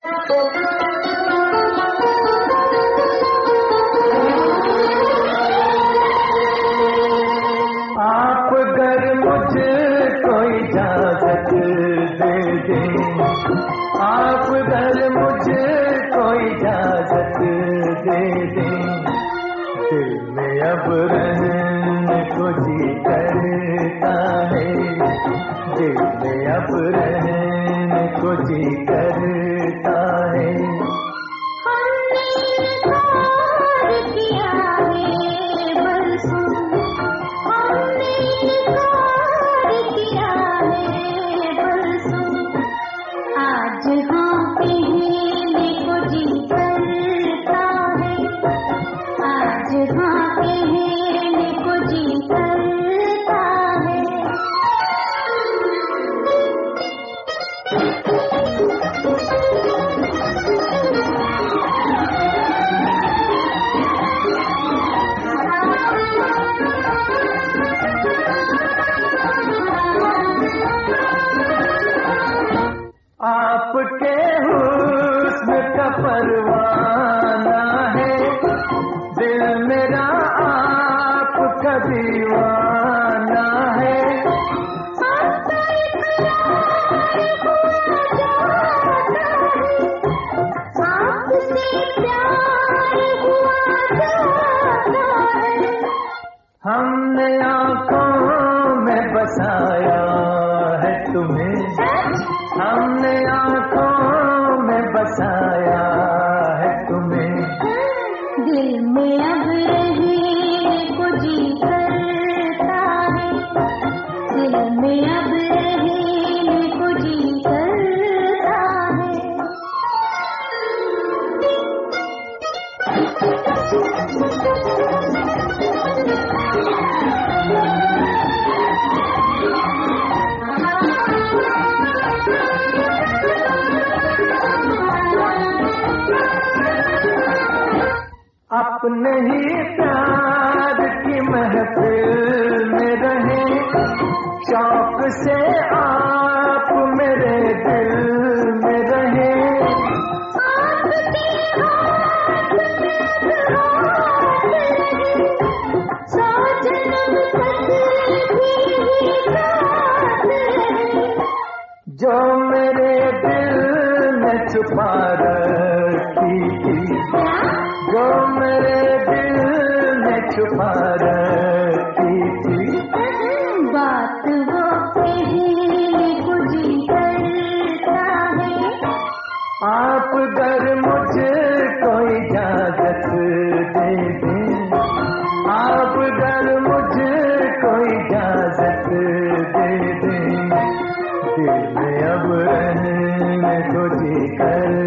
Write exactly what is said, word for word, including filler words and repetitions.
आप अगर मुझको इजाजत दे दें, आप अगर मुझको इजाजत दे दें, दिल में अब रहने को जी करता है, दिल में अब रहने को जी करता है। हमने इनकार किया है बरसों, हमने इनकार किया है बरसों, आज हाँ कहने को जी करता है, आज हाँ कहने को जी करता है। आपके हुस्न का परवाना है, दिल मेरा आपका दीवाना है। हमने आँखों में बसाया है तुम्हें, हमने आँखों में बसाया है तुम्हें, दिल में अब रहने को जी करता है, दिल में अब रहने को जी करता है। अपने ही प्यार की महफिल में रहे, शौक से आप मेरे दिल में रहे। जो मेरे दिल में छुपा रखी थी, जो मेरे दिल में छुपा रखी थी, बात वो कहने को जी करता है। आप अगर मुझको इजाजत दे दें, आप अगर मुझको इजाजत दे दें, दिल में अब रहने को जी कर